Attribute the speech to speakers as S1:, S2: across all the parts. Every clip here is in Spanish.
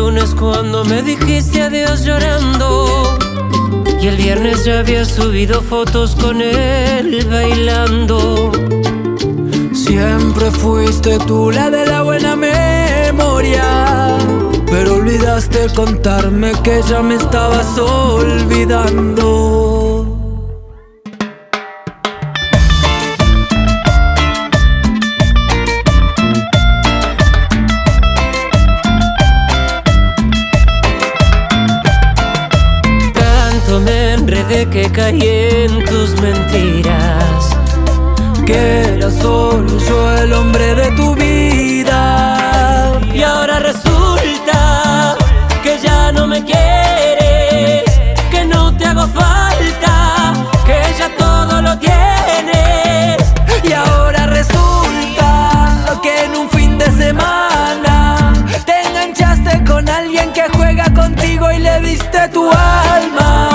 S1: lunes cuando me dijiste adiós llorando, y el viernes ya había subido fotos con él bailando.
S2: Siempre fuiste tú la de la buena memoria, pero olvidaste contarme que ya me estabas olvidando.
S1: Me enredé que caí en tus mentiras,
S2: que era solo yo el hombre de tu vida.
S1: Y ahora resulta que ya no me quieres, que no te hago falta, que ya todo lo tienes.
S2: Y ahora resulta que en un fin de semana te enganchaste con alguien que juega contigo y le diste tu alma.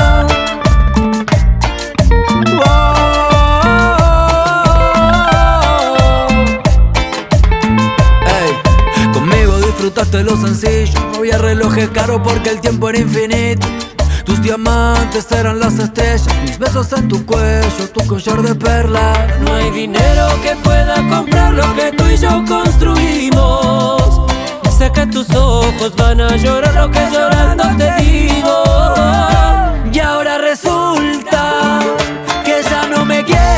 S2: Disfrutaste lo sencillo, no había relojes caros porque el tiempo era infinito. Tus diamantes eran las estrellas, mis besos en tu cuello, tu collar de perlas.
S1: No hay dinero que pueda comprar lo que tú y yo construimos. Sé que tus ojos van a llorar lo que llorando te digo.
S2: Y ahora resulta que ya no me quieres,